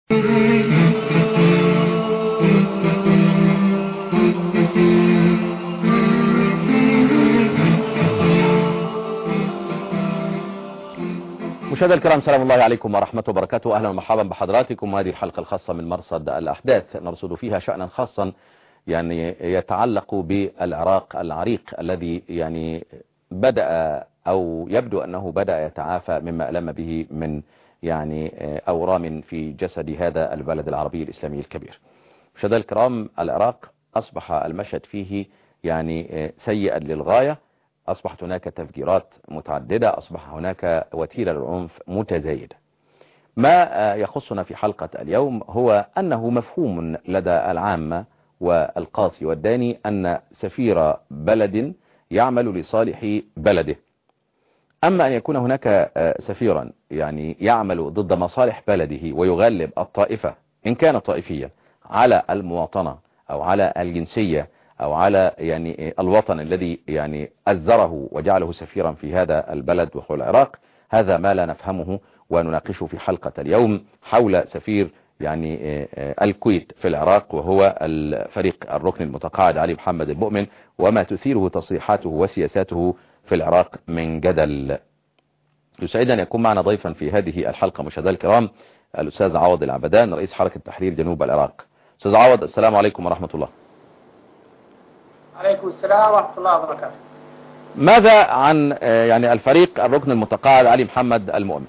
مشاهدينا الكرام، سلام الله عليكم ورحمة وبركاته. أهلا ومرحبا بحضراتكم. هذه الحلقة الخاصة من مرصد الأحداث نرصد فيها شأنا خاصا يتعلق بالعراق العريق الذي بدأ أو يبدو أنه بدأ يتعافى مما ألم به من أورام في جسد هذا البلد العربي الإسلامي الكبير. مشاهدينا الكرام، العراق أصبح المشهد فيه سيئا للغاية. أصبحت هناك تفجيرات متعددة، أصبح هناك وتيرة للعنف متزايدة. ما يخصنا في حلقة اليوم هو أنه مفهوم لدى العامة والقاصي والداني أن سفير بلد يعمل لصالح بلده. أما أن يكون هناك سفيرا يعمل ضد مصالح بلده ويغلب الطائفة إن كان طائفيا على المواطنة أو على الجنسية أو على الوطن الذي أزره وجعله سفيرا في هذا البلد وهو العراق، هذا ما لا نفهمه ونناقشه في حلقة اليوم حول سفير الكويت في العراق، وهو الفريق الركن المتقاعد علي محمد المؤمن، وما تثيره تصريحاته وسياساته في العراق من جدل. يسعدنا أن يكون معنا ضيفا في هذه الحلقة مشاهدينا الكرام الأستاذ عوض العبدان، رئيس حركة تحرير جنوب العراق. أستاذ عوض، السلام عليكم ورحمة الله. عليكم السلام ورحمة الله وبركاته. ماذا عن الفريق الركن المتقاعد علي محمد المؤمن؟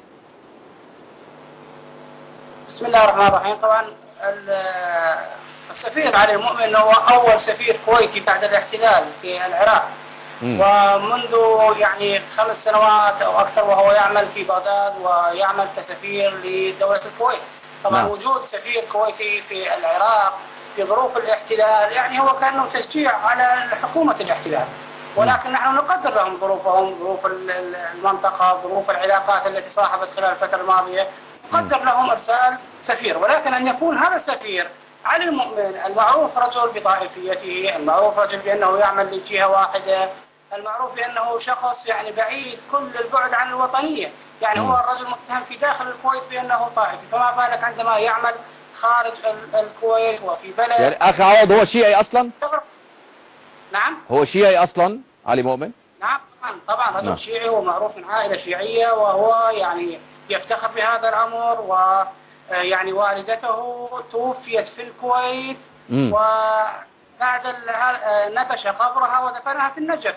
بسم الله الرحمن الرحيم. طبعا السفير علي المؤمن هو أول سفير كويتي بعد الاحتلال في العراق، ومنذ 5 سنوات أو أكثر وهو يعمل في بغداد ويعمل كسفير لدولة الكويت. طبعا وجود سفير كويتي في العراق في ظروف الاحتلال هو كأنه تشجيع على حكومة الاحتلال، ولكن نحن نقدر لهم ظروفهم، ظروف المنطقة، ظروف العلاقات التي صاحبت خلال الفترة الماضية، نقدر لهم إرسال سفير. ولكن أن يكون هذا السفير علي المؤمن المعروف رجل بطائفيته، المعروف رجل بأنه يعمل لجهة واحدة، المعروف بأنه شخص بعيد كل البعد عن الوطنية، هو الرجل متهم في داخل الكويت بأنه طائفي، فما بالك عندما يعمل خارج الكويت وفي بلد. أخي عوض، هو شيعي أصلا؟ نعم، هو شيعي أصلا علي مؤمن؟ نعم طبعا رجل شيعي ومعروف من عائلة شيعية، وهو يفتخر بهذا الأمر، والدته توفيت في الكويت وبعد نبش قبرها ودفنها في النجف،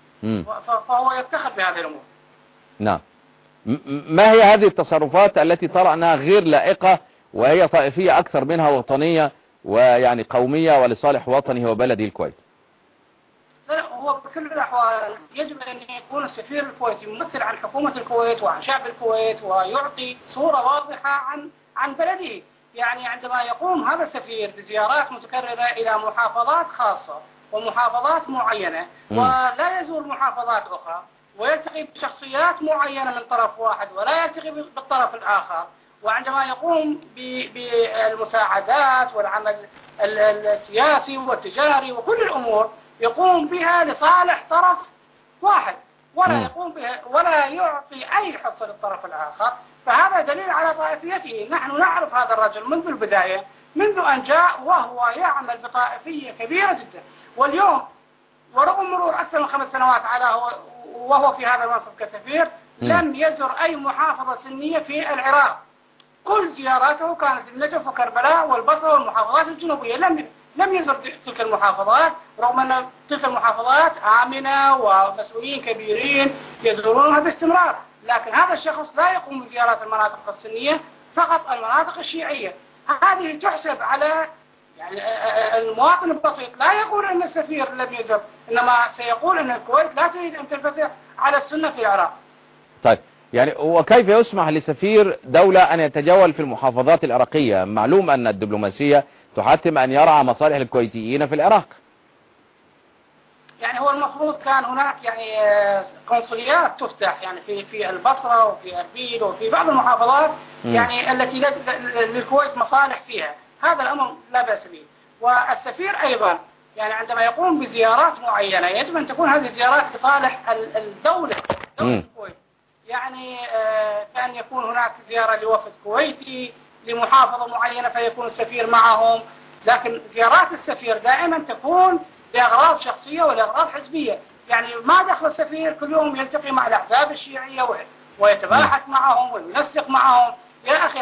فهو يفتخر بهذه الأمور. نعم. ما هي هذه التصرفات التي ترى أنها غير لائقة وهي طائفية أكثر منها وطنية قومية ولصالح وطنه وبلده الكويت؟ هو بكل الأحوال يجب أن يكون السفير الكويتي ممثل عن حكومة الكويت وعن شعب الكويت، ويعطي صورة واضحة عن بلده. عندما يقوم هذا السفير بزيارات متكررة إلى محافظات خاصة ومحافظات معينة، ولا يزور محافظات أخرى، ويلتقي بشخصيات معينة من طرف واحد ولا يلتقي بالطرف الآخر، وعندما يقوم بالمساعدات والعمل السياسي والتجاري وكل الأمور يقوم بها لصالح طرف واحد، ولا يقوم بها ولا يعطي أي حصة للطرف الآخر، فهذا دليل على طائفيته. نحن نعرف هذا الرجل منذ البداية، منذ أن جاء وهو يعمل بطائفية كبيرة جدا، واليوم ورغم مرور أكثر من 5 سنوات وهو في هذا المنصب كسفير لم يزر أي محافظة سنية في العراق. كل زياراته كانت النجف وكربلاء والبصرة والمحافظات الجنوبية، لم يزر تلك المحافظات، رغم أن تلك المحافظات آمنة ومسؤولين كبيرين يزورونها باستمرار. لكن هذا الشخص لا يقوم بزيارات المناطق السنية، فقط المناطق الشيعية. هذه تحسب على المواطن البسيط، لا يقول أن السفير لم يزر، إنما سيقول أن الكويت لا تريد أن تنفتح على السنة في العراق. طيب، وكيف يسمح لسفير دولة أن يتجول في المحافظات العراقية؟ معلوم أن الدبلوماسية تحتم أن يرعى مصالح الكويتيين في العراق. هو المفروض كان هناك قنصليات تفتح في البصرة وفي أربيل وفي بعض المحافظات التي للكويت مصالح فيها. هذا الأمر لا بأس به. والسفير أيضا عندما يقوم بزيارات معينة يجب أن تكون هذه الزيارات لصالح الدولة الكويت. كأن يكون هناك زيارة لوفد كويتي لمحافظة معينة فيكون السفير معهم، لكن زيارات السفير دائما تكون لأغراض شخصية ولأغراض حزبية. يعني ما دخل السفير كل يوم يلتقي مع الأحزاب الشيعية ويتباحث معهم وينسق معهم. يا أخي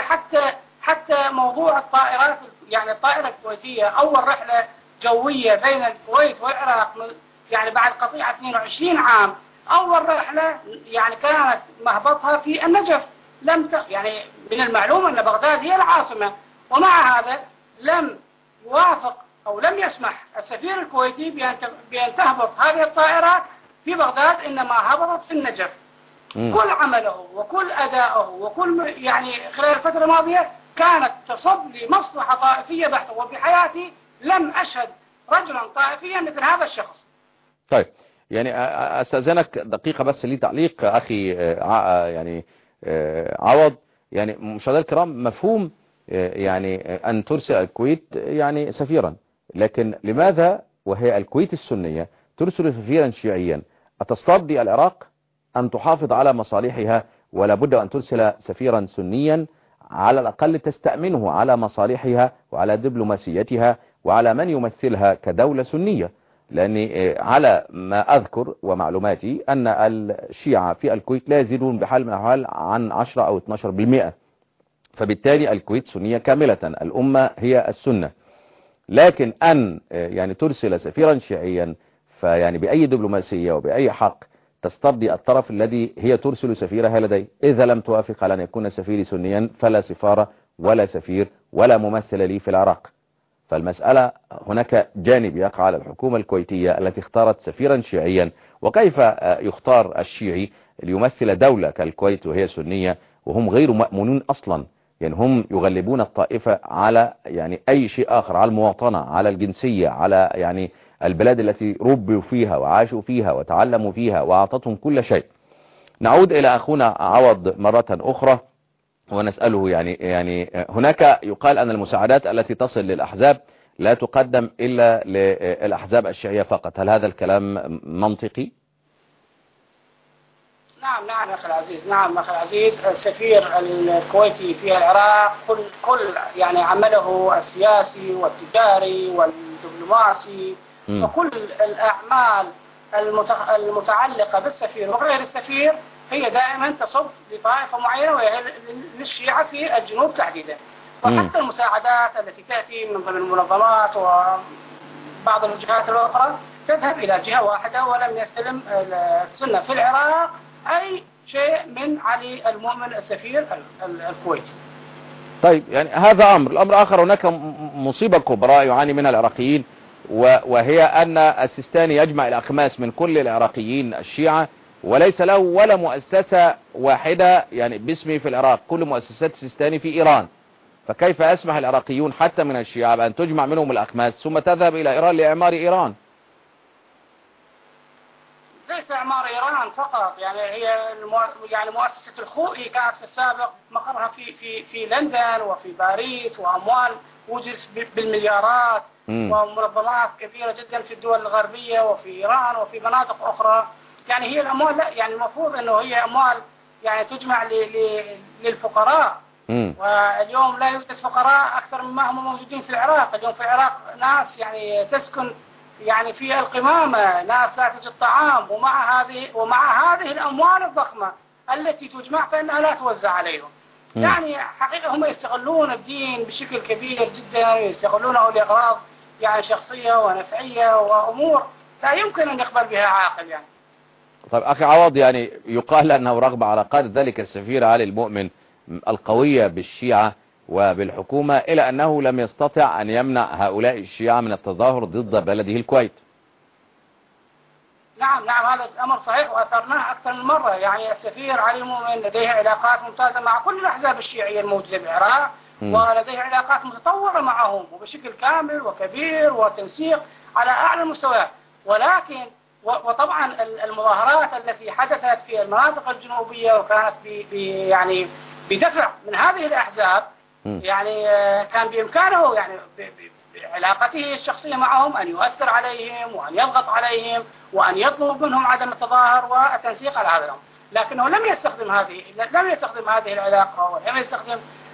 حتى موضوع الطائرات، يعني الطائرة الكويتية أول رحلة جوية بين الكويت والعراق يعني بعد قطيعة 22 عام، أول رحلة يعني كانت مهبطها في النجف. يعني من المعلوم أن بغداد هي العاصمة، ومع هذا لم يوافق أو لم يسمح السفير الكويتي بأن تهبط هذه الطائرات في بغداد، إنما هبطت في النجف. كل عمله وكل أداءه وكل يعني خلال الفترة الماضية كانت تصب لمصلحة طائفية بحتة، وبحياتي لم أشهد رجلا طائفيا مثل هذا الشخص. طيب يعني أستاذنك دقيقة بس لي تعليق أخي يعني عوض. يعني مشاهدينا الكرام، مفهوم يعني أن ترسل الكويت يعني سفيرا، لكن لماذا وهي الكويت السنية ترسل سفيرا شيعيا؟ أتصطدي العراق أن تحافظ على مصالحها ولا بد أن ترسل سفيرا سنيا على الأقل تستأمنه على مصالحها وعلى دبلوماسيتها وعلى من يمثلها كدولة سنية؟ لأني على ما أذكر ومعلوماتي أن الشيعة في الكويت لا يزيدون بحال من الأحوال عن 10 أو 12%، فبالتالي الكويت سنية كاملة، الأمة هي السنة. لكن أن يعني ترسل سفيرا شيعيا فيعني بأي دبلوماسية وبأي حق تسترضي الطرف الذي هي ترسل سفيرها لديه. إذا لم توافق على أن يكون سفيري سنيا فلا سفارة ولا سفير ولا ممثل لي في العراق. فالمسألة هناك جانب يقع على الحكومة الكويتية التي اختارت سفيرا شيعيا. وكيف يختار الشيعي ليمثل دولة كالكويت وهي سنية وهم غير مأمونون أصلا؟ يعني هم يغلبون الطائفة على يعني أي شيء آخر، على المواطنة، على الجنسية، على يعني البلاد التي ربوا فيها وعاشوا فيها وتعلموا فيها وأعطتهم كل شيء. نعود إلى أخونا عوض مرة أخرى ونسأله، يعني هناك يقال أن المساعدات التي تصل للأحزاب لا تقدم إلا للأحزاب الشيعية فقط، هل هذا الكلام منطقي؟ نعم أخي العزيز، نعم أخي العزيز. السفير الكويتي في العراق كل يعني عمله السياسي والتجاري والدبلوماسي وكل الأعمال المتعلقة بالسفير وغير السفير هي دائما تصب لطائفة معينة وهي للشيعة في الجنوب تحديدا. وحتى المساعدات التي تأتي من ضمن المنظمات وبعض الوجهات الأخرى تذهب إلى جهة واحدة، ولم يستلم السنة في العراق أي شيء من علي المؤمن السفير الكويتي. طيب يعني هذا الأمر آخر. هناك مصيبة كبرى يعاني منها العراقيين، وهي أن السيستاني يجمع الأخماس من كل العراقيين الشيعة وليس له ولا مؤسسة واحدة يعني باسمه في العراق، كل مؤسسات السيستاني في إيران. فكيف يسمح العراقيون حتى من الشيعة بأن تجمع منهم الأخماس ثم تذهب إلى إيران لإعمار إيران؟ ليس إعمار إيران فقط، يعني هي يعني مؤسسة الخوئي كانت في السابق مقرها في لندن وفي باريس، وأموال وجدت بالمليارات ومنظمات كبيرة جدا في الدول الغربية وفي إيران وفي مناطق أخرى. يعني هي الأموال لا، يعني المفروض أنه هي أموال يعني تجمع للفقراء. واليوم لا يوجد فقراء أكثر مما هم موجودين في العراق. اليوم في العراق ناس يعني تسكن يعني في القمامة، ناس لا تجد طعام، ومع هذه الأموال الضخمة التي تجمع فإنها لا توزع عليهم. يعني حقيقة هم يستغلون الدين بشكل كبير جدا، يستغلونه لأغراض يعني شخصية ونفعية وأمور لا يمكن أن يقبل بها عاقل يعني. طيب أخي عوض، يعني يقال أنه رغم علاقات ذلك السفير علي المؤمن القوية بالشيعة وبالحكومة إلى أنه لم يستطع أن يمنع هؤلاء الشيعة من التظاهر ضد بلده الكويت. نعم هذا الأمر صحيح وأثرناه أكثر من مرة. يعني السفير علي المؤمن لديه علاقات ممتازة مع كل الأحزاب الشيعية الموجودة بالعراق، ولديه علاقات متطورة معهم وبشكل كامل وكبير وتنسيق على أعلى المستويات. ولكن وطبعا المظاهرات التي حدثت في المناطق الجنوبية وكانت يعني بدفع من هذه الأحزاب، يعني كان بإمكانه يعني بعلاقته الشخصية معهم أن يؤثر عليهم وأن يضغط عليهم وأن يطلب منهم عدم التظاهر والتنسيق على هذا الأمر. لكنه لم يستخدم هذه العلاقة ولم يستخدم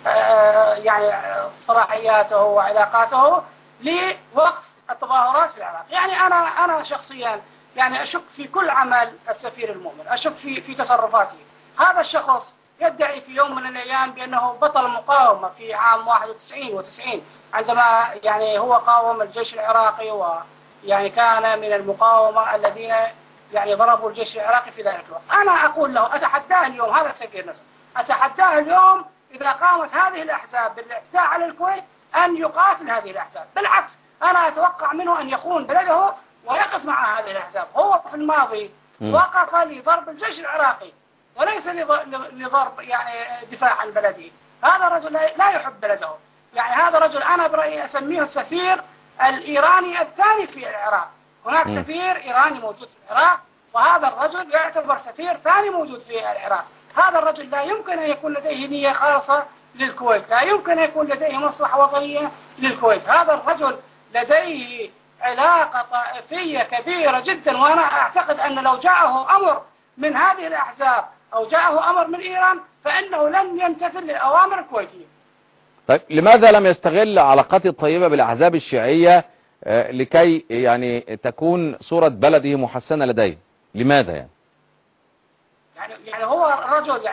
يعني صلاحياته وعلاقاته لوقف التظاهرات في العراق. يعني أنا شخصيا يعني أشك في كل عمل السفير المؤمن، أشك في تصرفاته. هذا الشخص يدعي في يوم من الأيام بأنه بطل المقاومة في عام 91 و90 عندما يعني هو قاوم الجيش العراقي، ويعني كان من المقاومة الذين يعني ضربوا الجيش العراقي في ذلك الوقت. أنا أقول له أتحداه اليوم، هذا السفير نفسه، أتحداه اليوم إذا قامت هذه الأحزاب بالاعتداء على الكويت أن يقاتل هذه الأحزاب. بالعكس أنا أتوقع منه أن يخون بلده ويقف مع هذه الأحزاب. هو في الماضي وقف لضرب الجيش العراقي وليس لضرب يعني دفاع عن بلده. هذا الرجل لا يحب بلده. يعني هذا رجل أنا برأيي أسميه السفير الإيراني الثاني في العراق. هناك سفير إيراني موجود في العراق، وهذا الرجل يعتبر سفير ثاني موجود في العراق. هذا الرجل لا يمكن أن يكون لديه نية خالصة للكويت، لا يمكن أن يكون لديه مصلحة وطنية للكويت. هذا الرجل لديه علاقة طائفية كبيرة جدا، وأنا أعتقد أن لو جاءه أمر من هذه الأحزاب أو جاءه أمر من إيران فإنه لن يمتثل للأوامر الكويتية. طيب لماذا لم يستغل علاقاته الطيبة بالأحزاب الشيعية لكي يعني تكون صورة بلده محسنة لديه؟ لماذا يعني هو الرجل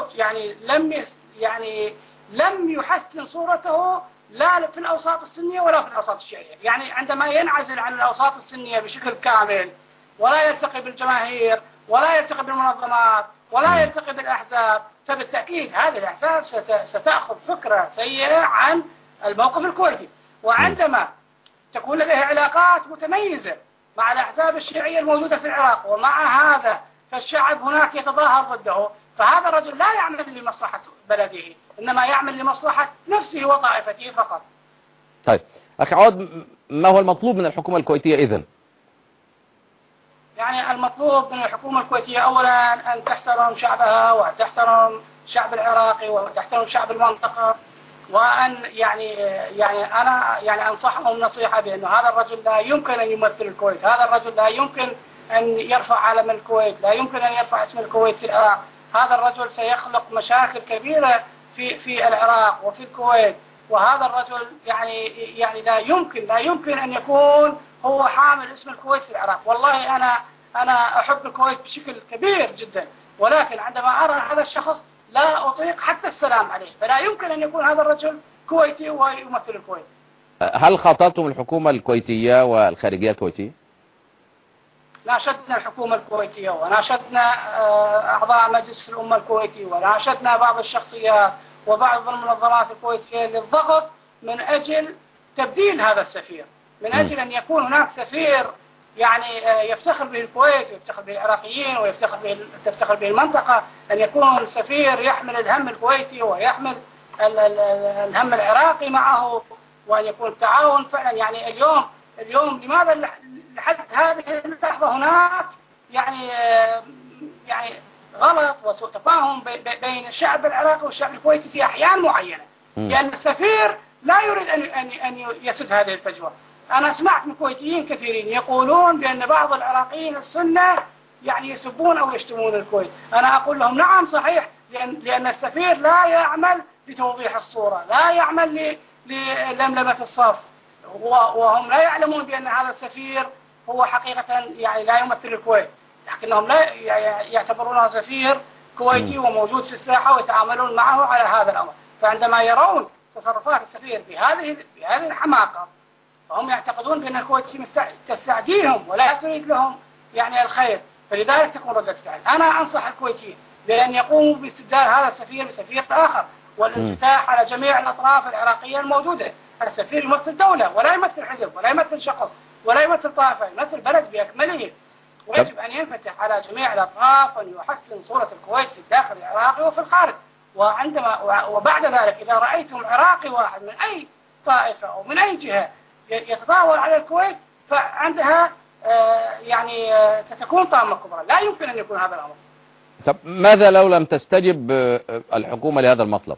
يعني لم يحسن صورته لا في الأوساط السنية ولا في الأوساط الشيعية. يعني عندما ينعزل عن الأوساط السنية بشكل كامل ولا يلتقي بالجماهير ولا يلتقي بالمنظمات ولا يلتقي بالأحزاب، فبالتأكيد هذه الأحزاب ستأخذ فكرة سيئة عن الموقف الكويتي. وعندما تكون لديه علاقات متميزة مع الأحزاب الشيعية الموجودة في العراق ومع هذا فالشعب هناك يتظاهر ضده، فهذا الرجل لا يعمل لمصلحة بلده، إنما يعمل لمصلحة نفسه وطائفته فقط. طيب أخي عوض، ما هو المطلوب من الحكومة الكويتية إذن؟ يعني المطلوب من الحكومة الكويتية أولا أن تحترم شعبها وتحترم شعب العراقي وتحترم شعب المنطقة، وأن يعني أنا يعني أنصحهم نصيحة بأن هذا الرجل لا يمكن أن يمثل الكويت، هذا الرجل لا يمكن أن يرفع علم الكويت، لا يمكن أن يرفع اسم الكويت في العراق. هذا الرجل سيخلق مشاكل كبيرة في العراق وفي الكويت، وهذا الرجل يعني لا يمكن أن يكون هو حامل اسم الكويت في العراق. والله أنا أحب الكويت بشكل كبير جدا، ولكن عندما أرى هذا الشخص لا أطيق حتى السلام عليه. فلا يمكن أن يكون هذا الرجل كويتي ويمثل الكويت. هل خاطبتم الحكومة الكويتية والخارجية الكويتية؟ ناشدنا الحكومة الكويتية وناشدنا أعضاء مجلس في الأمة الكويتي وناشدنا بعض الشخصيات وبعض المنظمات الكويتية للضغط من أجل تبديل هذا السفير، من أجل أن يكون هناك سفير يعني يفتخر به الكويت ويفتخر به العراقيين وتفتخر به المنطقة، أن يكون سفير يحمل الهم الكويتي ويحمل الهم العراقي معه، وأن يكون التعاون فعلا. يعني اليوم لماذا لحد هذه اللحظة هناك يعني غلط وسوء تفاهم بين الشعب العراقي والشعب الكويتي في أحيان معينة، لأن السفير لا يريد أن يسد هذه الفجوة. أنا سمعت من كويتيين كثيرين يقولون بأن بعض العراقيين السنة يعني يسبون أو يشتمون الكويت. أنا أقول لهم نعم صحيح، لأن السفير لا يعمل لتوضيح الصورة، لا يعمل للملمة الصف، وهم لا يعلمون بأن هذا السفير هو حقيقة يعني لا يمثل الكويت، لكنهم لا يعتبرونه سفير كويتي وموجود في الساحة ويتعاملون معه على هذا الأمر. فعندما يرون تصرفات السفير بهذه الحماقة فهم يعتقدون بأن الكويت تستعديهم ولا تريد لهم يعني الخير، فلذلك تكون ردة فعل. أنا أنصح الكويتيين بأن يقوموا باستبدال هذا السفير بسفير آخر والانفتاح على جميع الأطراف العراقية الموجودة. السفير يمثل دولة ولا يمثل حزب ولا يمثل شخص ولا يمثل طائفة، يمثل بلد بأكمله، ويجب أن ينفتح على جميع الأطراف وأن يحسن صورة الكويت في الداخل العراقي وفي الخارج. وبعد ذلك إذا رأيتم عراقي واحد من أي طائفة أو من أي جهة يتطاول على الكويت فعندها يعني ستكون طامة كبرى، لا يمكن أن يكون هذا الأمر. طب ماذا لو لم تستجب الحكومة لهذا المطلب؟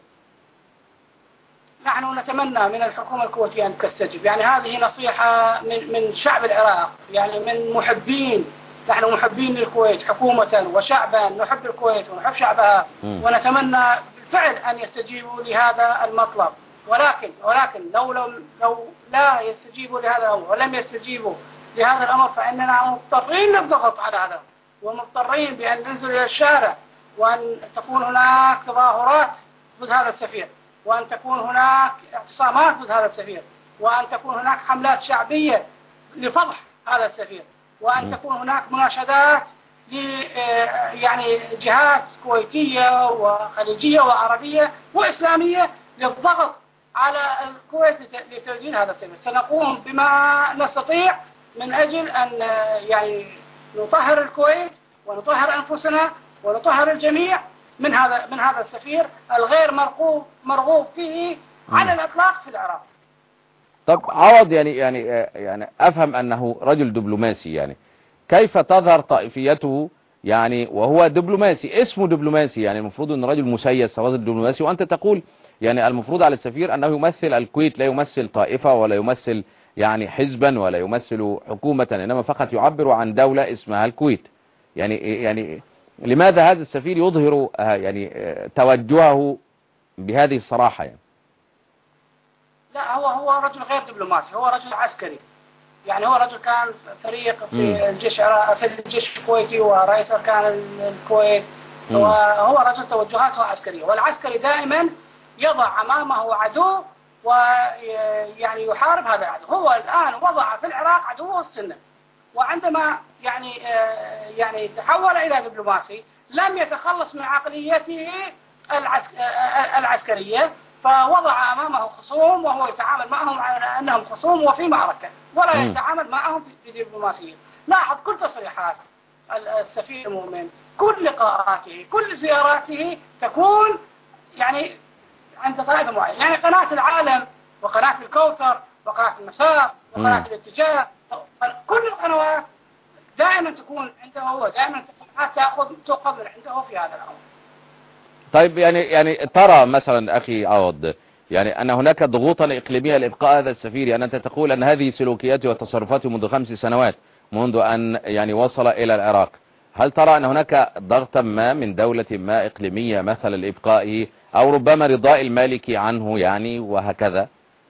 نحن نتمنى من الحكومة الكويتية أن تستجب. يعني هذه نصيحة من شعب العراق، يعني من محبين، نحن محبين للكويت حكومة وشعبا، نحب الكويت ونحب شعبها ونتمنى بالفعل أن يستجيبوا لهذا المطلب، ولكن لو لا يستجيبوا لهذا الأمر ولم يستجيبوا لهذا الأمر فإننا مضطرين للضغط على هذا، ومضطرين بأن ننزل إلى الشارع، وأن تكون هناك تظاهرات ضد هذا السفير، وأن تكون هناك اعتصامات ضد هذا السفير، وأن تكون هناك حملات شعبية لفضح هذا السفير، وأن تكون هناك مناشدات يعني جهات كويتية وخليجية وعربية وإسلامية للضغط على الكويت لتسجيل هذا السفير. سنقوم بما نستطيع من أجل أن يعني نطهر الكويت ونطهر أنفسنا ونطهر الجميع من هذا السفير الغير مرغوب فيه على الإطلاق في العراق. طب عوض، يعني أفهم أنه رجل دبلوماسي، يعني كيف تظهر طائفيته يعني وهو دبلوماسي، اسمه دبلوماسي، يعني المفروض أن رجل مسيس رجل دبلوماسي، وأنت تقول يعني المفروض على السفير أنه يمثل الكويت، لا يمثل طائفة ولا يمثل يعني حزبا ولا يمثل حكومة، إنما فقط يعبر عن دولة اسمها الكويت. يعني لماذا هذا السفير يظهر يعني توجهه بهذه الصراحة؟ لا، هو رجل غير دبلوماسي، هو رجل عسكري. يعني هو رجل كان فريق في الجيش الكويتي ورئيس أركان الكويت، وهو رجل توجهاته عسكرية، والعسكري دائما يضع أمامه عدو ويعني يحارب هذا العدو. هو الآن وضع في العراق عدوه السنة، وعندما يعني تحول إلى دبلوماسي لم يتخلص من عقليته العسكرية، فوضع أمامه خصوم وهو يتعامل معهم على أنهم خصوم وفي معركة، ولا يتعامل معهم بدبلوماسية. لاحظ كل تصريحات السفير المؤمن، كل لقاءاته، كل زياراته تكون يعني عند طائفة معينة. يعني قناة العالم وقناة الكوثر وقناة المسار وقناة الاتجاه، كل القنوات دائما تكون عنده هو، دائما تأخذ من عنده في هذا الأمر. طيب يعني ترى مثلا أخي عوض يعني أن هناك ضغوطا إقليمية لإبقاء هذا السفير، يعني أنت تقول أن هذه سلوكياته وتصرفاته منذ 5 سنوات منذ أن يعني وصل إلى العراق، هل ترى أن هناك ضغطا ما من دولة ما إقليمية مثلا لإبقائه، أو ربما رضاء المالكي عنه يعني وهكذا؟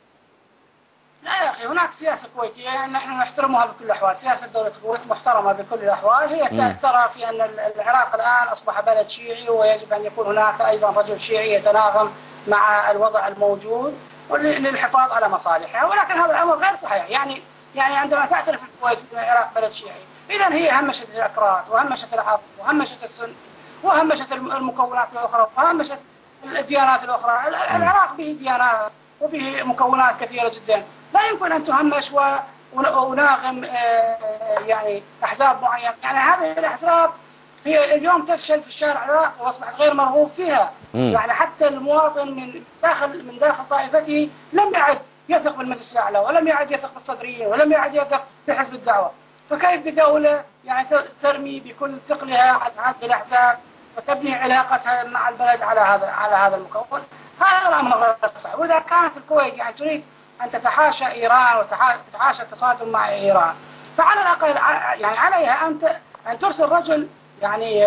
لا يا أخي، هناك سياسة كويتية يعني نحن نحترمها بكل الأحوال. سياسة دولة الكويت محترمة بكل الأحوال. هي ترى في أن العراق الآن أصبح بلد شيعي، ويجب أن يكون هناك أيضا رجل شيعي يتناغم مع الوضع الموجود للحفاظ على مصالحها، ولكن هذا الأمر غير صحيح. يعني عندما تعترف الكويت أن العراق بلد شيعي، إذن هي همشت الأكراد وهمشت العرب وهمشت السن وهمشت المكونات الأخرى وهمشت الديانات الأخرى. العراق به ديانات وبه مكونات كثيرة جدا، لا يمكن أن تهمش وناغم يعني أحزاب معينة. يعني هذه الأحزاب هي اليوم تفشل في الشارع العراقي وأصبحت غير مرغوب فيها. يعني حتى المواطن من داخل طائفته لم يعد يثق بالمجلس الأعلى، ولم يعد يثق بالصدريين، ولم يعد يثق بحزب الدعوة. فكيف بدولة يعني ترمي بكل ثقلها على هذه الأحزاب وتبني علاقتها مع البلد على هذا المكون؟ هذا الأمر غير صحيح. وإذا كانت الكويت يعني تريد أن تتحاشى إيران وتتحاشى التصادم مع إيران، فعلى الأقل يعني عليها أن ترسل رجل يعني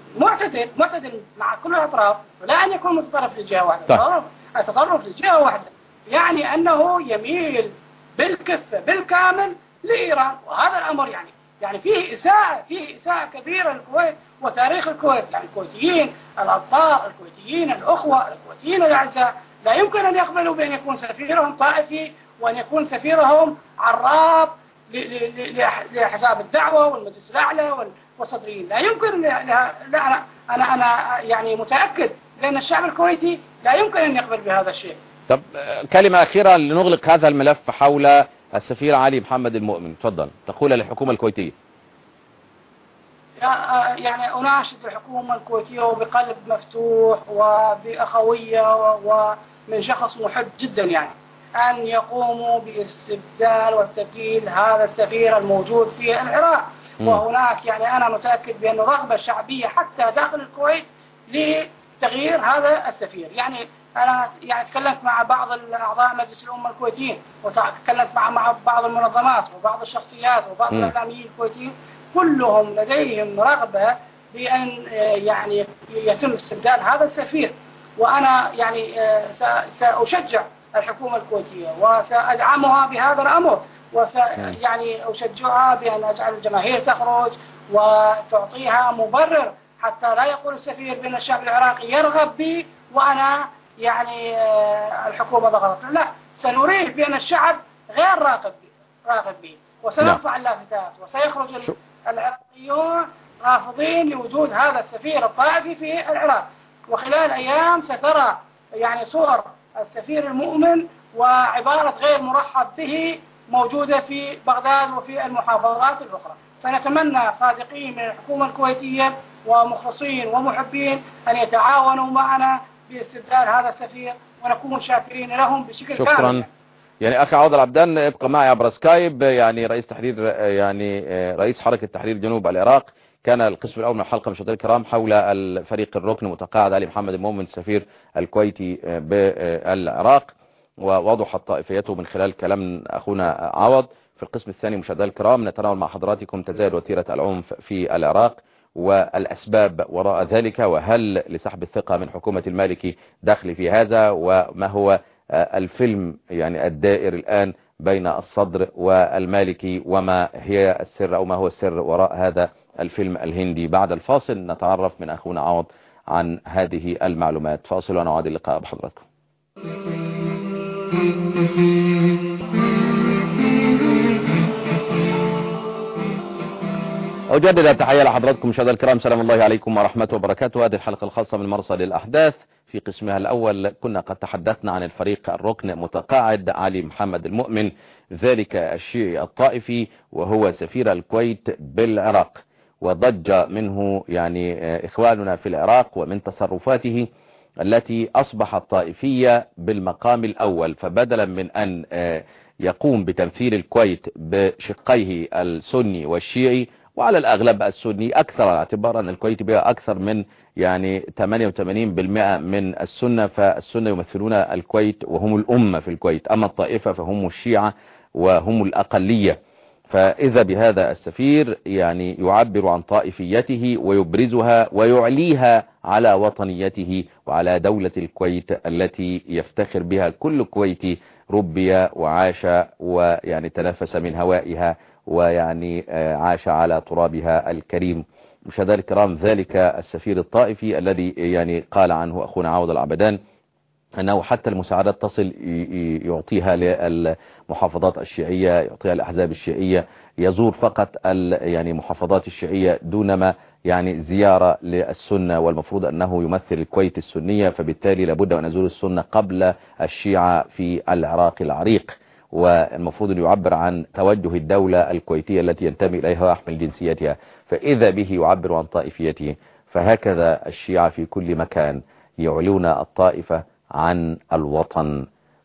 معتدل مع كل الأطراف، ولا أن يكون متطرف لجهة واحدة. التطرف لجهة واحدة يعني أنه يميل بالكفة بالكامل لإيران، وهذا الأمر يعني فيه إساءة كبيرة للكويت وتاريخ الكويت. يعني الكويتيين الأبطال، الكويتيين الأخوة، الكويتيين الأعزاء لا يمكن أن يقبلوا بأن يكون سفيرهم طائفي، وأن يكون سفيرهم عراب لأحزاب الدعوة والمجلس الأعلى والصدريين. لا يمكن. لا أنا يعني متأكد لأن الشعب الكويتي لا يمكن أن يقبل بهذا الشيء. طب كلمة أخيرة لنغلق هذا الملف حول السفير علي محمد المؤمن، تفضل تقول للحكومة الكويتية. يعني أناشد الحكومة الكويتية وبقلب مفتوح وبأخوية ومن شخص محب جدا يعني أن يقوموا باستبدال وتبديل هذا السفير الموجود في العراق. وهناك يعني أنا متأكد بأن رغبة شعبية حتى داخل الكويت لتغيير هذا السفير. يعني أنا يعني تكلمت مع بعض الأعضاء مجلس الأمة الكويتيين، وتكلمت مع بعض المنظمات وبعض الشخصيات وبعض الإعلاميين الكويتيين، كلهم لديهم رغبة بأن يعني يتم استبدال هذا السفير. وأنا يعني سأشجع الحكومة الكويتية وسأدعمها بهذا الأمر، يعني أشجعها بأن أجعل الجماهير تخرج وتعطيها مبرر حتى لا يقول السفير بأن الشعب العراقي يرغب بي وأنا يعني الحكومة ضغطت. لا، سنريه بأن الشعب غير راغب به، وسنرفع اللافتات وسيخرج العراقيون رافضين لوجود هذا السفير الطائفي في العراق. وخلال أيام سترى يعني صور السفير المؤمن وعبارة غير مرحب به موجودة في بغداد وفي المحافظات الأخرى. فنتمنى صادقين من الحكومة الكويتية ومخلصين ومحبين أن يتعاونوا معنا باستبدال هذا السفير، ونكون شاكرين لهم بشكل كامل. شكرا. يعني أخي عوض العبدان ابقى معي عبر سكايب. يعني رئيس تحرير رئيس حركة تحرير جنوب العراق. كان القسم الأول من الحلقة مشاهدينا الكرام حول الفريق الركن المتقاعد علي محمد المؤمن السفير الكويتي بالعراق، ووضحت طائفيته من خلال كلام أخونا عوض. في القسم الثاني مشاهدينا الكرام نتناول مع حضراتكم تزايد وتيرة العنف في العراق والأسباب وراء ذلك، وهل لسحب الثقة من حكومة المالكي دخل في هذا، وما هو الفيلم يعني الدائر الآن بين الصدر والمالكي، وما هي السر أو ما هو السر وراء هذا الفيلم الهندي. بعد الفاصل نتعرف من أخونا عوض عن هذه المعلومات. فاصل ونعود اللقاء بحضراتكم. أجدد التحية لحضراتكم مشاهدينا الكرام، سلام الله عليكم ورحمة وبركاته. هذه الحلقة الخاصة من مرصد الأحداث. في قسمها الأول كنا قد تحدثنا عن الفريق الركن متقاعد علي محمد المؤمن، ذلك الشيعي الطائفي، وهو سفير الكويت بالعراق، وضج منه يعني إخواننا في العراق ومن تصرفاته التي أصبحت طائفية بالمقام الأول. فبدلا من أن يقوم بتمثيل الكويت بشقيه السني والشيعي، وعلى الأغلب السني أكثر، اعتبارا أن الكويت بها أكثر من يعني 88% من السنة، فالسنة يمثلون الكويت وهم الأمة في الكويت، أما الطائفة فهم الشيعة وهم الأقلية. فإذا بهذا السفير يعني يعبر عن طائفيته ويبرزها ويعليها على وطنيته وعلى دولة الكويت التي يفتخر بها كل كويتي ربي وعاش ويعني تنفس من هوائها ويعني عاش على ترابها الكريم. مشاهدينا الكرام، ذلك السفير الطائفي الذي يعني قال عنه أخونا عوض العبدان أنه حتى المساعدات تصل يعطيها للمحافظات الشيعية، يعطيها الأحزاب الشيعية، يزور فقط يعني محافظات الشيعية دونما يعني زيارة للسنة، والمفروض أنه يمثل الكويت السنية، فبالتالي لابد أن يزور السنة قبل الشيعة في العراق العريق، والمفروض أن يعبر عن توجه الدولة الكويتية التي ينتمي إليها ويحمل جنسيتها، فإذا به يعبر عن طائفيته. فهكذا الشيعة في كل مكان يعلون الطائفة عن الوطن،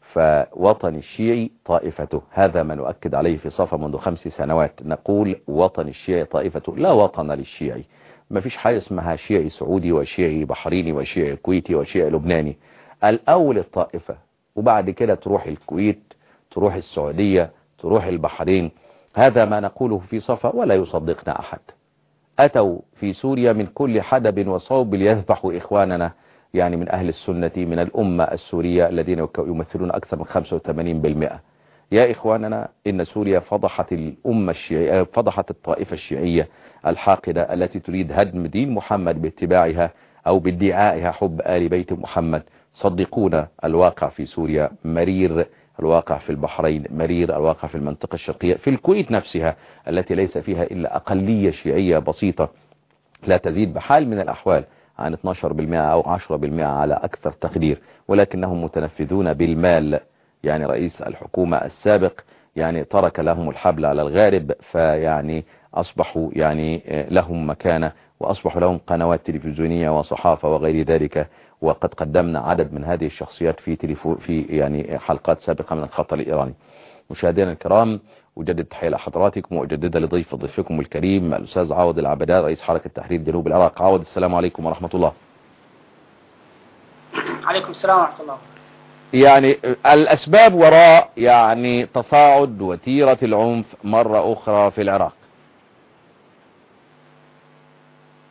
فوطن الشيعي طائفته، هذا ما نؤكد عليه في صفا منذ 5 سنوات. نقول وطن الشيعي طائفته، لا وطن للشيعي. ما فيش حاجة اسمها شيعي سعودي وشيعي بحريني وشيعي كويتي وشيعي لبناني. الأول الطائفة، وبعد كده تروح الكويت، تروح السعودية، تروح البحرين. هذا ما نقوله في صفا ولا يصدقنا أحد. أتوا في سوريا من كل حدب وصوب ليذبحوا إخواننا يعني من أهل السنة من الأمة السورية الذين يمثلون أكثر من 85%. يا إخواننا، إن سوريا فضحت الأمة الشيعية، فضحت الطائفة الشيعية الحاقدة التي تريد هدم دين محمد باتباعها أو بادعائها حب آل بيت محمد. صدقونا، الواقع في سوريا مرير، الواقع في البحرين مرير، الواقع في المنطقة الشرقية، في الكويت نفسها التي ليس فيها إلا أقلية شيعية بسيطة لا تزيد بحال من الأحوال عن 12% أو 10% على أكثر تقدير، ولكنهم متنفذون بالمال. يعني رئيس الحكومة السابق يعني ترك لهم الحبل على الغارب، فيعني أصبحوا يعني لهم مكانة، وأصبحوا لهم قنوات تلفزيونية وصحافة وغير ذلك. وقد قدمنا عدد من هذه الشخصيات في يعني حلقات سابقة من الخط الإيراني. مشاهدينا الكرام، أجدد تحية لحضراتكم وأجددها ضيفكم الكريم الأستاذ عوض العبدان، رئيس حركة تحرير جنوب العراق. عوض، السلام عليكم ورحمة الله. عليكم السلام ورحمة الله. يعني الأسباب وراء يعني تصاعد وتيرة العنف مرة أخرى في العراق.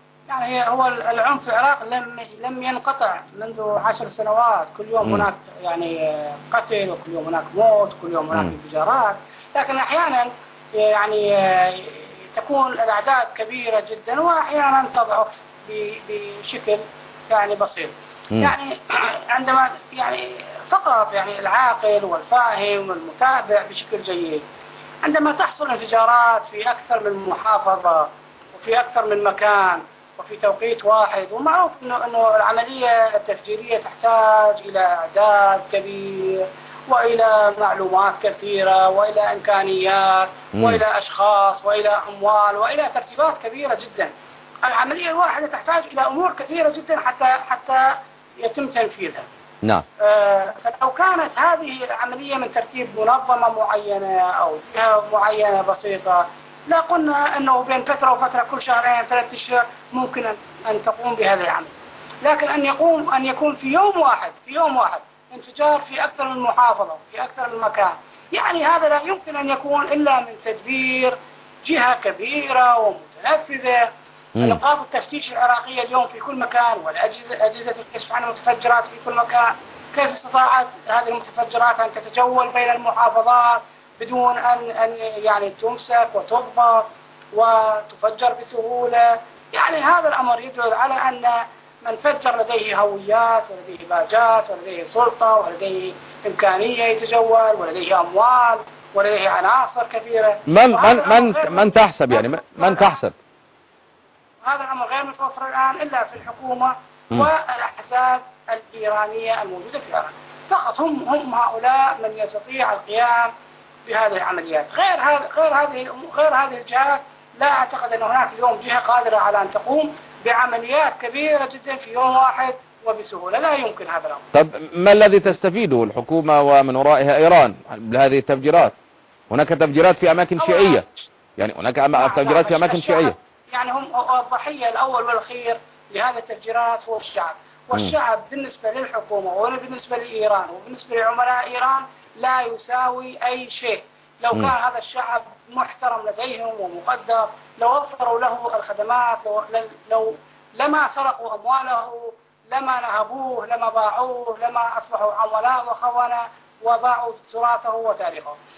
هو العنف في العراق لم ينقطع منذ 10 سنوات. كل يوم هناك يعني قتل، وكل يوم هناك موت، كل يوم هناك انفجارات. لكن أحيانا يعني تكون الأعداد كبيرة جدا، وأحيانا تضعف بشكل يعني بسيط. يعني عندما يعني فقط يعني العاقل والفاهم والمتابع بشكل جيد، عندما تحصل انفجارات في أكثر من محافظة وفي أكثر من مكان وفي توقيت واحد، ومعروف أنه العملية التفجيرية تحتاج إلى إعداد كبير وإلى معلومات كثيرة وإلى إمكانيات وإلى أشخاص وإلى أموال وإلى ترتيبات كبيرة جدا. العملية الواحدة تحتاج إلى أمور كثيرة جدا حتى يتم تنفيذها. نعم. فلو كانت هذه العملية من ترتيب منظمة معينة أو جهة معينة بسيطة، لا قلنا أنه بين فترة وفترة كل شهرين 3 أشهر ممكن أن تقوم بهذا العمل. لكن أن يكون في يوم واحد انفجار في أكثر من محافظة في أكثر من مكان، يعني هذا لا يمكن أن يكون إلا من تدبير جهة كبيرة ومتنفذة. نقاط التفتيش العراقية اليوم في كل مكان، والأجهزة الكشف عن المتفجرات في كل مكان. كيف استطاعت هذه المتفجرات أن تتجول بين المحافظات بدون أن يعني تمسك وتضبط وتفجر بسهولة؟ يعني هذا الأمر يدل على أن من فجر لديه هويات ولديه باجات ولديه سلطة ولديه إمكانية يتجول ولديه أموال ولديه عناصر كثيرة. من تحسب يعني من تحسب؟ هذا الأمر غير متوفر الآن إلا في الحكومة والأحزاب الإيرانية الموجودة في العراق فقط. هم هؤلاء من يستطيع القيام بهذه العمليات. غير هذه الجهات لا أعتقد أن هناك اليوم جهة قادرة على أن تقوم بعمليات كبيرة جدا في يوم واحد وبسهولة. لا يمكن هذا الأمر. طب ما الذي تستفيده الحكومة ومن ورائها إيران بهذه التفجيرات؟ هناك تفجيرات في أماكن شيعية، يعني هناك تفجيرات في أماكن شيعية. يعني هم الضحية الأول والأخير لهذه التفجيرات هو الشعب. والشعب بالنسبة للحكومة وبالنسبة لإيران وبالنسبة لعملاء إيران لا يساوي أي شيء. لو كان هذا الشعب محترم لديهم ومقدر لو وفروا له الخدمات، لو لما سرقوا أمواله، لما نهبوه، لما باعوه، لما أصبحوا عملاء وخونة وباعوا تراثه وتاريخه.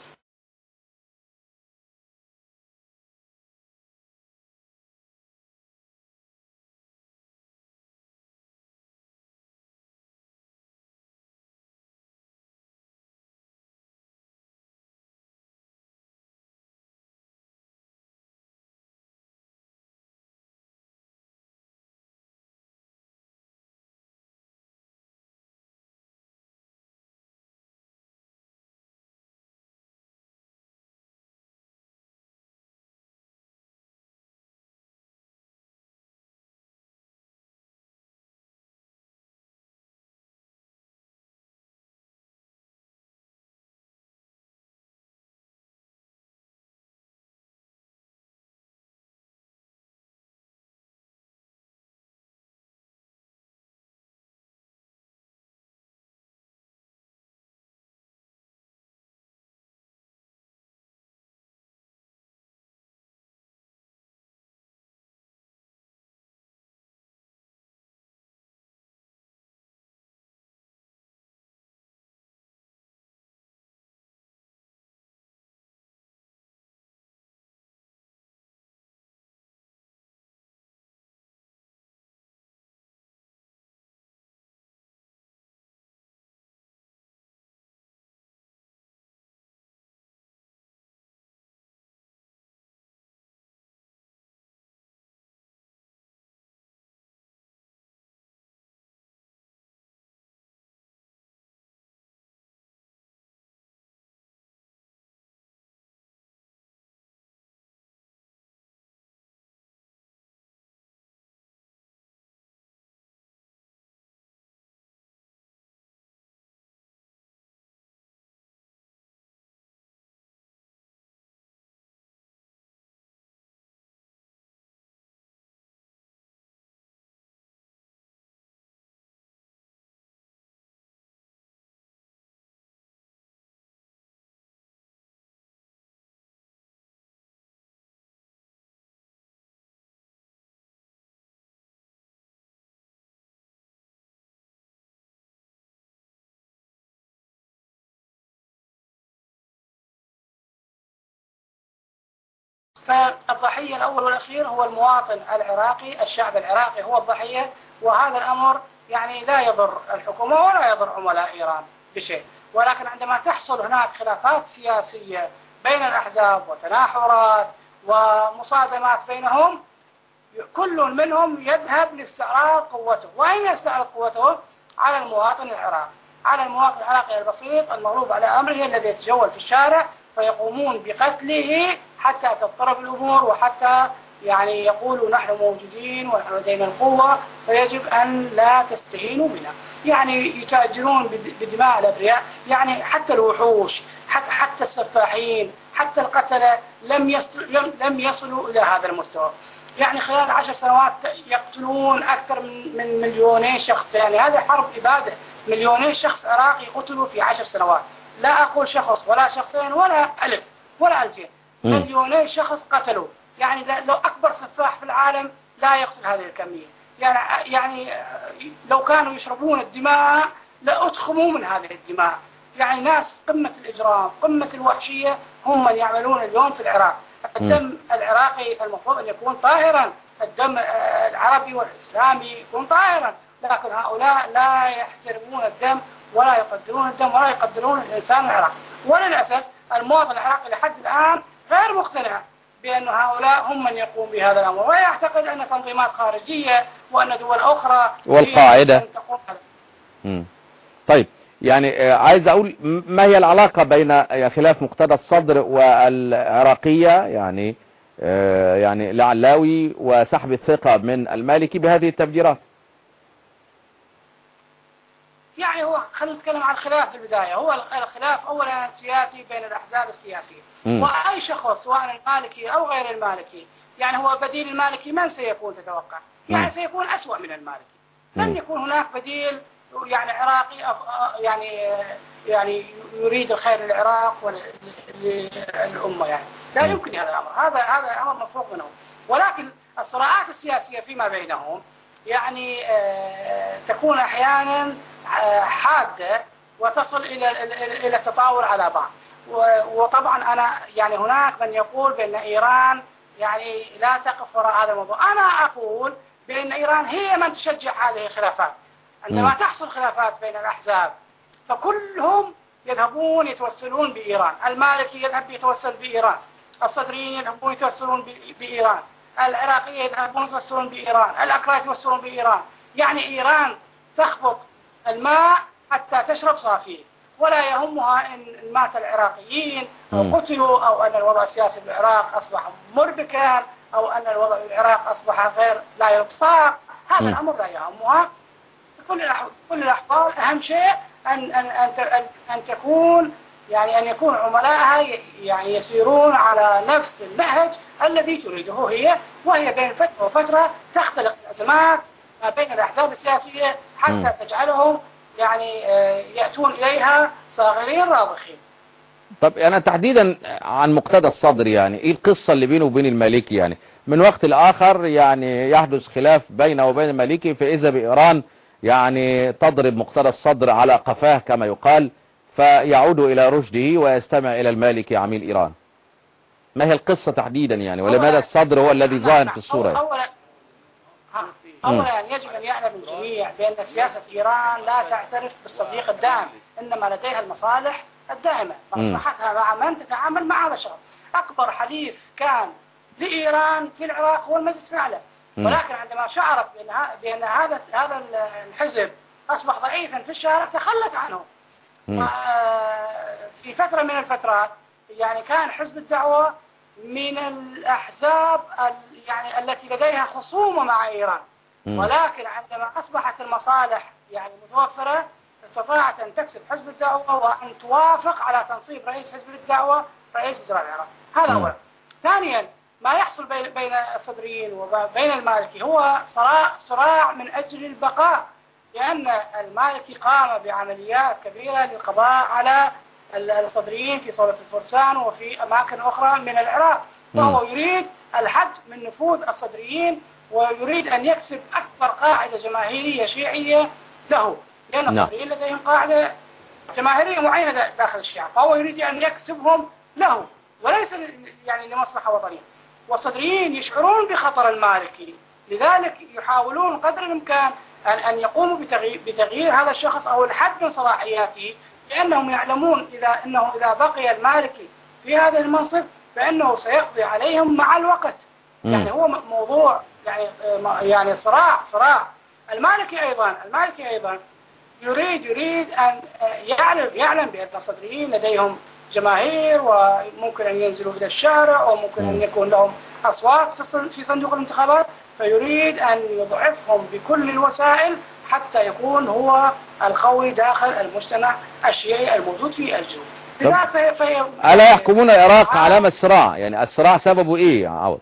فالضحية الأول والأخير هو المواطن العراقي، الشعب العراقي هو الضحية. وهذا الأمر يعني لا يضر الحكومة ولا يضر عملاء إيران بشيء. ولكن عندما تحصل هناك خلافات سياسية بين الأحزاب وتناحرات ومصادمات بينهم، كل منهم يذهب لاستعراض قوته. وأين يستعرض قوته؟ على المواطن العراقي، على المواطن العراقي البسيط المغلوب على أمره الذي يتجول في الشارع، فيقومون بقتله حتى تضطرب الأمور، وحتى يعني يقولوا نحن موجودين ونحن لدينا القوة، فيجب أن لا تستهينوا بنا. يعني يتاجرون بدماء الأبرياء، يعني حتى الوحوش، حتى السفاحين، حتى القتلة لم يصلوا إلى هذا المستوى. يعني خلال 10 سنوات يقتلون أكثر من 2,000,000 شخص. يعني هذه حرب إبادة، 2,000,000 شخص عراقي قتلوا في 10 سنوات. لا أقول شخص ولا شخصين ولا 1000 ولا 2000، 2,000,000 شخص قتلوا. يعني لو أكبر سفاح في العالم لا يقتل هذه الكمية. يعني لو كانوا يشربون الدماء لأضخموا من هذه الدماء. يعني ناس قمة الإجرام، قمة الوحشية هم من يعملون اليوم في العراق. الدم العراقي المفروض أن يكون طاهرا، الدم العربي والإسلامي يكون طاهرا، لكن هؤلاء لا يحترمون الدم ولا يقدرون الدم ولا يقدرون الإنسان العراقي. وللأسف المواطن العراقي لحد الآن غير مقتنع بأن هؤلاء هم من يقوم بهذا الأمر، ويعتقد أن تنظيمات خارجية وأن دول أخرى والقاعدة. طيب، يعني عايز أقول ما هي العلاقة بين خلاف مقتدى الصدر والعراقية، يعني العلاوي وسحب الثقة من المالكي بهذه التفجيرات؟ يعني هو خلينا نتكلم عن الخلاف في البداية. هو الخلاف أولا سياسي بين الأحزاب السياسية، وأي شخص سواء المالكي أو غير المالكي، يعني هو بديل المالكي من سيكون تتوقع؟ يعني سيكون أسوأ من المالكي. لن يكون هناك بديل يعني عراقي يعني يريد الخير للعراق وللأمة. يعني لا يمكن هذا الأمر، هذا أمر مفروغ منه. ولكن الصراعات السياسية فيما بينهم يعني تكون أحيانا حادة وتصل إلى التطاول على بعض. وطبعا أنا يعني هناك من يقول بأن إيران يعني لا تقف وراء هذا الموضوع. أنا أقول بأن إيران هي من تشجع هذه الخلافات. عندما تحصل خلافات بين الأحزاب فكلهم يذهبون يتوسلون بإيران. المالكي يذهب يتوسل بإيران، الصدريين يذهبون يتوسلون بإيران، العراقية يذهبون يتوسلون بإيران، الأكراد يتوسلون بإيران. يعني إيران تخبط الماء حتى تشرب صافيه، ولا يهمها إن مات العراقيين أو قتلوا، أو أن الوضع السياسي في العراق أصبح مربكا، أو أن الوضع في العراق أصبح غير لا يطاق. هذا الأمر لا يهمها. كل الأحوال أهم شيء أن تكون يعني أن يكون عملائها يعني يسيرون على نفس النهج الذي تريده هي، وهي بين فترة وفترة تختلق الأزمات ما بين الأحزاب السياسية حتى تجعلهم يعني يأتون إليها صاغرين راضخين. طب أنا تحديدا عن مقتدى الصدر، يعني إيه القصة اللي بينه وبين المالكي؟ يعني من وقت لآخر يعني يحدث خلاف بينه وبين المالكي، فإذا بإيران يعني تضرب مقتدى الصدر على قفاه كما يقال، فيعود إلى رشده ويستمع إلى المالكي عميل إيران. ما هي القصة تحديدا يعني، ولماذا الصدر هو الذي ظاهر في الصورة؟ أولا يجب أن يعلم الجميع بأن سياسة إيران لا تعترف بالصديق الدائم، إنما لديها المصالح الدائمة. مصلحتها مع من تتعامل مع هذا الشخص. أكبر حليف كان لإيران في العراق هو المجلس الأعلى، ولكن عندما شعرت بأن هذا الحزب أصبح ضعيفا في الشارع تخلت عنه. في فترة من الفترات يعني كان حزب الدعوة من الأحزاب يعني التي لديها خصومة مع إيران، ولكن عندما أصبحت المصالح يعني متوفرة استطاعت أن تكسب حزب الدعوة وأن توافق على تنصيب رئيس حزب الدعوة رئيس وزراء العراق. هذا أولا. ثانيا ما يحصل بين الصدريين وبين المالكي هو صراع من أجل البقاء، لأن المالكي قام بعمليات كبيرة للقضاء على الصدريين في صولة الفرسان وفي أماكن أخرى من العراق، وهو يريد الحد من نفوذ الصدريين ويريد أن يكسب أكبر قاعدة جماهيرية شيعية له، لأن الصدريين لديهم قاعدة جماهيرية معينة داخل الشيعة، فهو يريد أن يكسبهم له وليس يعني لمصلحة وطنية. والصدريين يشعرون بخطر المالكي، لذلك يحاولون قدر الإمكان أن يقوموا بتغيير هذا الشخص أو الحد من صلاحياته، لأنهم يعلمون إذا بقي المالكي في هذا المنصب فإنه سيقضي عليهم مع الوقت. يعني هو موضوع يعني صراع. المالكي أيضا يريد أن يعلم بأن الصدريين لديهم جماهير وممكن أن ينزلوا إلى الشارع وممكن أن يكون لهم أصوات في صندوق الانتخابات، فيريد أن يضعفهم بكل الوسائل حتى يكون هو القوي داخل المجتمع الشيعي الموجود في الجنوب. ألا يحكمون العراق علامة الصراع؟ يعني الصراع سببه إيه يا عوض؟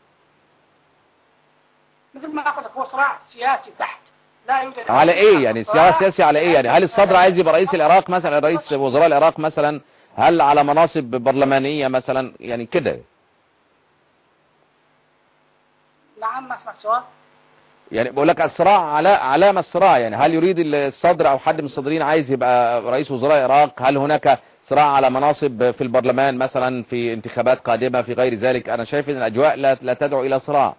مثل ما قلت هو صراع سياسي بحت، لا يوجد على إيه يعني؟ صراع سياسي على إيه يعني؟ هل الصدر عايز يبقى رئيس العراق مثلا، رئيس وزراء العراق مثلا؟ هل على مناصب برلمانية مثلا يعني كده؟ نعم، ما اسمع السؤال. يعني بقول لك الصراع علامة الصراع، يعني هل يريد الصدر او حد من الصدرين عايز يبقى رئيس وزراء العراق؟ هل هناك صراع على مناصب في البرلمان مثلا في انتخابات قادمة في غير ذلك؟ انا شايف ان الاجواء لا تدعو الى صراع.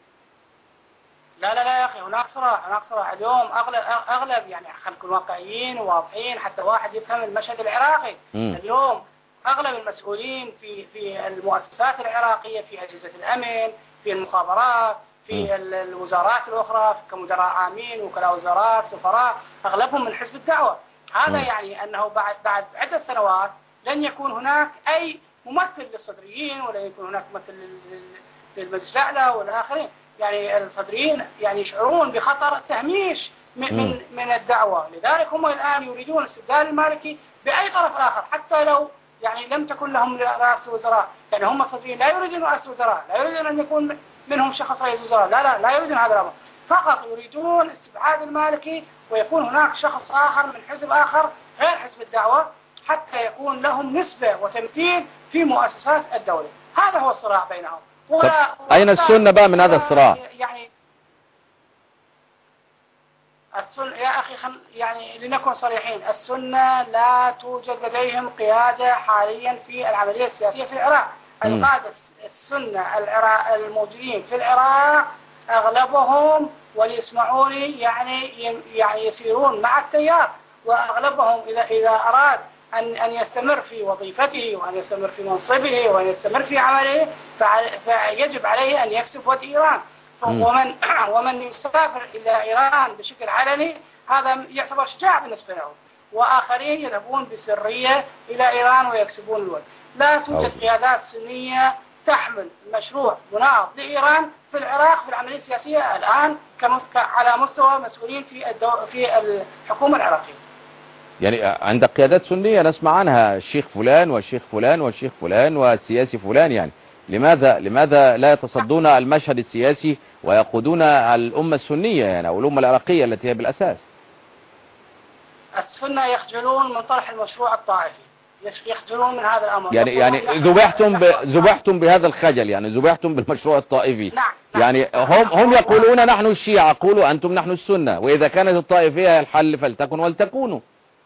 لا يا اخي، هناك صراع اليوم. اغلب يعني خلينا نكون واقعيين وواضحين حتى واحد يفهم المشهد العراقي. اليوم اغلب المسؤولين في المؤسسات العراقية، في اجهزة الامن، في المخابرات، في الوزارات الأخرى كمدراء عامين، وكلاء وزارات، سفراء، أغلبهم من حزب الدعوة. هذا يعني أنه بعد عدة سنوات لن يكون هناك أي ممثل للصدريين، ولا يكون هناك ممثل للمجلس الأعلى والآخرين. يعني الصدريين يعني يشعرون بخطر التهميش من الدعوة، لذلك هم الآن يريدون استبدال المالكي بأي طرف آخر، حتى لو يعني لم تكن لهم رئاسة وزراء. يعني هم الصدريين لا يريدون رئاسة وزراء، لا يريدون أن يكون منهم شخص رئيس وزراء، لا يريدون هذا الأمر، فقط يريدون استبعاد المالكي ويكون هناك شخص آخر من حزب آخر غير حزب الدعوة حتى يكون لهم نسبة وتمثيل في مؤسسات الدولة. هذا هو الصراع بينهم. أين السنة بقى من هذا الصراع؟ يعني السنة يا أخي يعني لنكن صريحين، السنة لا توجد لديهم قيادة حاليا في العملية السياسية في العراق. القادة السنة الموجودين في العراق أغلبهم، وليسمعوني، يعني يسيرون مع التيار، وأغلبهم إذا أراد أن يستمر في وظيفته وأن يستمر في منصبه وأن يستمر في عمله فيجب عليه أن يكسب ود إيران. ومن يسافر إلى إيران بشكل علني هذا يعتبر شجاع بالنسبة لهم، وآخرين يذهبون بسرية إلى إيران ويكسبون الود. لا توجد قيادات سنية تحمل مشروع مناهض لإيران في العراق في العملية السياسية الآن على مستوى مسؤولين في الحكومة العراقية. يعني عندك قيادات سنية نسمع عنها الشيخ فلان والشيخ فلان والشيخ فلان والسياسي فلان، يعني لماذا لا يتصدون المشهد السياسي ويقودون الأمة السنية يعني أو الأمة العراقية التي هي بالأساس؟ السنة يخجلون من طرح المشروع الطائفي، يخجلون من هذا الأمر. يعني ذبحتم بهذا الخجل، يعني ذبحتم بالمشروع الطائفي. نعم. يعني هم يقولون نحن الشيعة، قولوا أنتم نحن السنة، وإذا كانت الطائفية هي الحل فلتكن ولتكونوا.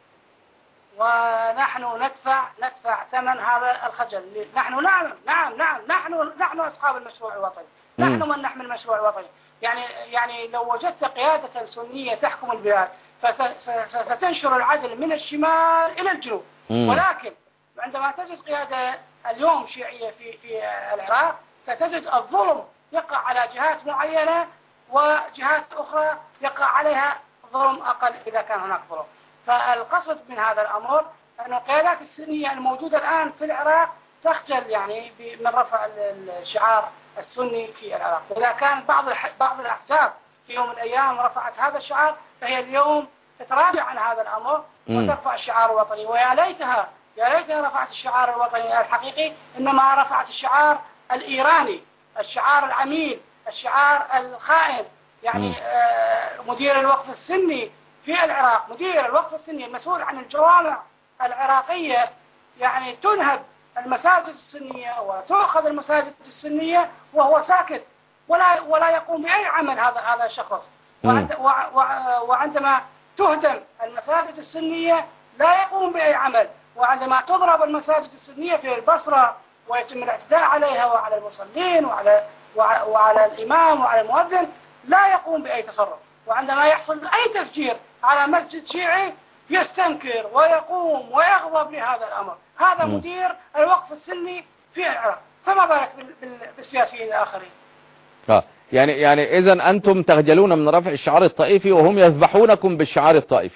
ونحن ندفع ثمن هذا الخجل. نحن نحن أصحاب المشروع الوطني، نحن من نحمل المشروع الوطني. يعني لو وجدت قيادة سنية تحكم البلاد فستنشر العدل من الشمال إلى الجنوب. ولكن عندما تجد قيادة اليوم شيعية في العراق ستجد الظلم يقع على جهات معينة، وجهات أخرى يقع عليها ظلم أقل إذا كان هناك ظلم. فالقصد من هذا الأمر أن القيادات السنية الموجودة الآن في العراق تخجل يعني من رفع الشعار السني في العراق. وإذا كان بعض الأحزاب في يوم من الأيام رفعت هذا الشعار، فهي اليوم تتراجع عن هذا الأمر وترفع الشعار الوطني. ويا ليتها رفعت الشعار الوطني الحقيقي، إنما رفعت الشعار الإيراني، الشعار العميل، الشعار الخائن. يعني مدير الوقف السني في العراق، مدير الوقف السني المسؤول عن الجوامع العراقية، يعني تنهب المساجد السنية وتؤخذ المساجد السنية وهو ساكت ولا يقوم بأي عمل هذا الشخص. وعندما تهدم المساجد السنية لا يقوم بأي عمل، وعندما تضرب المساجد السنية في البصرة ويتم الاعتداء عليها وعلى المصلين وعلى الإمام وعلى المؤذن، لا يقوم بأي تصرف. وعندما يحصل أي تفجير على مسجد شيعي يستنكر ويقوم ويغضب لهذا الأمر. هذا مدير الوقف السني في العراق، فما بالك بالسياسيين الآخرين. يعني إذن أنتم تخجلون من رفع الشعار الطائفي وهم يذبحونكم بالشعار الطائفي.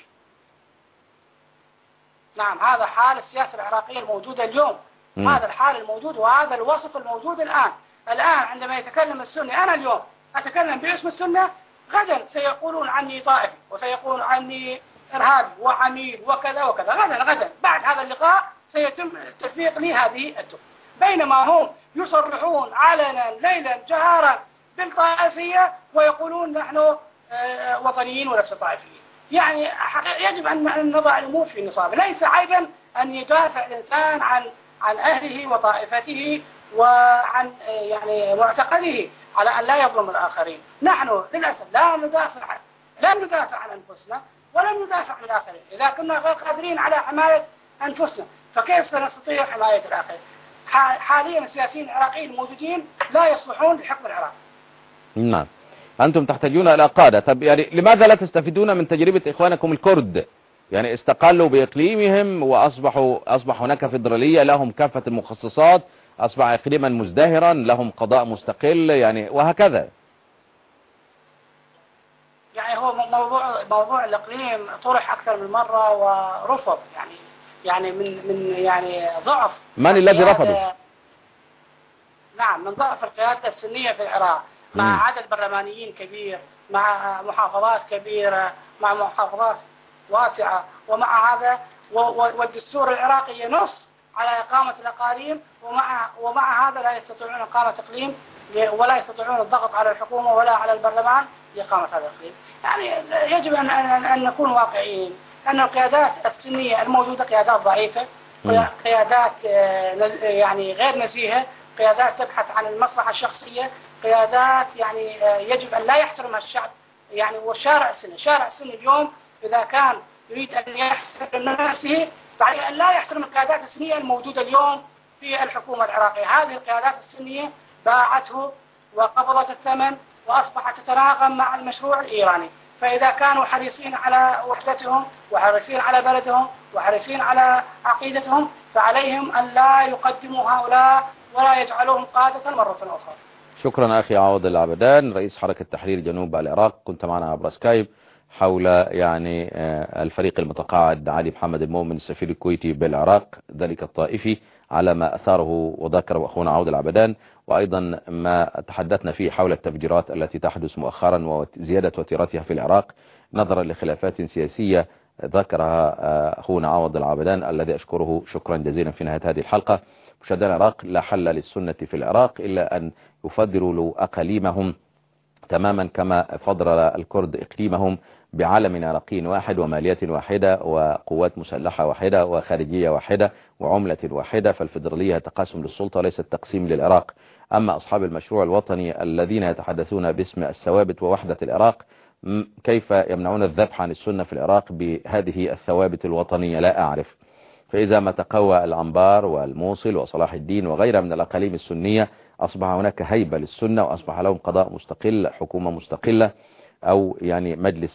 نعم، هذا حال السياسة العراقية الموجودة اليوم. هذا الحال الموجود وهذا الوصف الموجود الآن. عندما يتكلم السني، أنا اليوم أتكلم باسم السنة، غدا سيقولون عني طائفي وسيقولون عني إرهابي وعميل وكذا وكذا. غدا بعد هذا اللقاء سيتم تلفيق لي هذه التهم، بينما هم يصرحون علنا ليلا جهارا بالطائفية ويقولون نحن وطنيين ولسنا طائفيين. يعني يجب أن نضع الأمور في نصابه. ليس عيبا أن يدافع الإنسان عن أهله وطائفته وعن يعني معتقده على أن لا يظلم الآخرين. نحن للأسف لا ندافع عن أنفسنا ولم ندافع عن الآخرين. إذا كنا غير قادرين على حماية أنفسنا فكيف سنستطيع حماية الآخرين؟ حاليا السياسيين العراقيين الموجودين لا يصلحون لحكم العراق. نعم، أنتم تحتاجون إلى قادة. طب يعني لماذا لا تستفيدون من تجربة إخوانكم الكرد؟ يعني استقلوا بإقليمهم أصبح هناك فيدرالية، لهم كافة المخصصات، أصبح إقليما مزدهرا، لهم قضاء مستقل، يعني وهكذا. يعني هو موضوع الإقليم طرح أكثر من مرة ورفض، يعني من ضعف. من الذي رفضه؟ نعم، من ضعف القيادة السنية في العراق، مع عدد برلمانيين كبير، مع محافظات كبيرة، مع محافظات واسعة، ومع هذا والدستور العراقي ينص على إقامة الأقاليم، ومع هذا لا يستطيعون إقامة إقليم ولا يستطيعون الضغط على الحكومة ولا على البرلمان لإقامة هذا الإقليم. يعني يجب أن نكون واقعيين أن القيادات السنية الموجودة قيادات ضعيفة، قيادات يعني غير نزيهة، قيادات تبحث عن المصلحة الشخصية، قيادات يعني يجب أن لا يحترمها الشعب. يعني والشارع السني اليوم إذا كان يريد أن يحترم نفسه فعليه أن لا يحترم القيادات السنية الموجودة اليوم في الحكومة العراقية. هذه القيادات السنية باعته وقبضت الثمن وأصبحت تتناغم مع المشروع الإيراني. فإذا كانوا حريصين على وحدتهم وحريصين على بلدهم وحريصين على عقيدتهم فعليهم أن لا يقدموا هؤلاء ولا يجعلوهم قادة مرة أخرى. شكرا أخي عوض العبدان، رئيس حركة تحرير جنوب العراق، كنت معنا عبر سكايب حول يعني الفريق المتقاعد علي محمد المؤمن السفير الكويتي بالعراق، ذلك الطائفي، على ما أثاره وذكره أخونا عوض العبدان، وأيضا ما تحدثنا فيه حول التفجيرات التي تحدث مؤخرا وزيادة وتيرتها في العراق نظرا لخلافات سياسية ذكرها أخونا عوض العبدان الذي أشكره شكرا جزيلا في نهاية هذه الحلقة. مشاهدينا العراق، لا حل للسنة في العراق إلا أن يفضلوا أقاليمهم تماما كما فضل الكرد إقليمهم بعلم عراقي واحد ومالية واحدة وقوات مسلحة واحدة وخارجية واحدة وعملة واحدة. فالفيدرالية تقاسم للسلطة وليس التقسيم للعراق. أما أصحاب المشروع الوطني الذين يتحدثون باسم الثوابت ووحدة العراق، كيف يمنعون الذبح عن السنة في العراق بهذه الثوابت الوطنية؟ لا أعرف. فإذا ما تقوى العنبار والموصل وصلاح الدين وغيرها من الأقاليم السنية أصبح هناك هيبة للسنة وأصبح لهم قضاء مستقل، حكومة مستقلة، أو يعني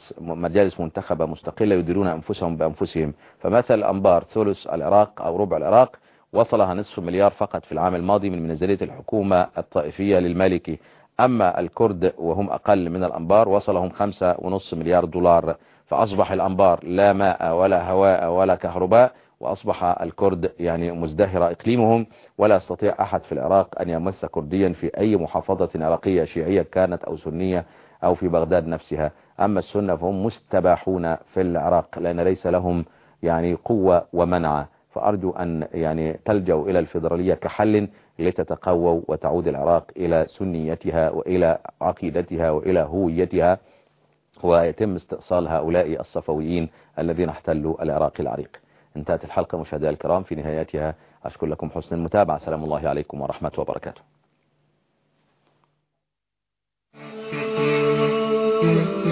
مجالس منتخبة مستقلة يديرون أنفسهم بأنفسهم. فمثل الأنبار ثلث العراق أو ربع العراق وصلها نصف مليار فقط في العام الماضي من ميزانية الحكومة الطائفية للمالكي. أما الكرد وهم أقل من الأنبار وصلهم 5.5 مليار دولار. فأصبح الأنبار لا ماء ولا هواء ولا كهرباء، وأصبح الكرد يعني مزدهر إقليمهم، ولا يستطيع أحد في العراق أن يمس كرديا في أي محافظة عراقية شيعية كانت أو سنية أو في بغداد نفسها. أما السنة فهم مستباحون في العراق لأن ليس لهم يعني قوة ومنع. فأرجو أن يعني تلجأوا إلى الفيدرالية كحل لتتقووا وتعود العراق إلى سنيتها وإلى عقيدتها وإلى هويتها، ويتم استئصال هؤلاء الصفويين الذين احتلوا العراق العريق. انتهت الحلقة مشاهدينا الكرام، في نهايتها أشكر لكم حسن المتابعة. سلام الله عليكم ورحمة وبركاته.